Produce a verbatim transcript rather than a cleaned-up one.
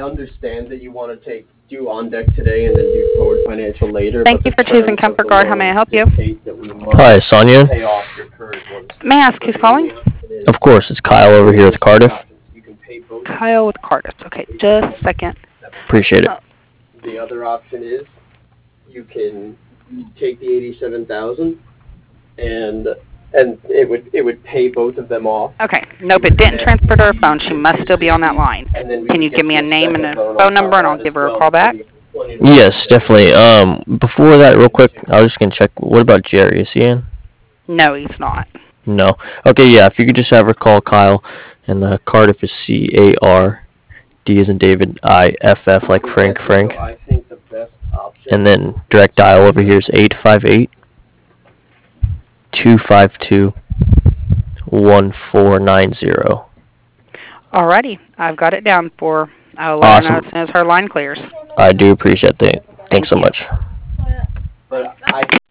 understand that you want to take do on deck today and then do forward financial later. Thank but you for choosing Comfort Guard. How may I help you? Hi, Sonia. Pay off your current ones. May I ask who's calling? Of course, it's Kyle over here with Cardiff. Kyle with Cardiff. Okay, just a second. Appreciate it. Oh. The other option is you can take the eighty-seven thousand and and it would it would pay both of them off. Okay. Nope, it didn't transfer to her phone. She must still be on that line. And then we Can you get give me a the name and second a loan phone on number, and top I'll of that give as her a well, call so back? you have plenty to Yes, work with. definitely. Um, before that, real quick, I was just gonna check. What about Jerry? Is he in? No, he's not. No. Okay, yeah. If you could just have her call Kyle, and the Cardiff is C A R D as in David, I F F like Frank Frank, So I think the best option and then direct dial over here is eight five eight two five two one four nine zero. Alrighty, I've got it down for her. I'll let her know Awesome. as soon as her line clears. I do appreciate that. Thanks Thank so you. much. but I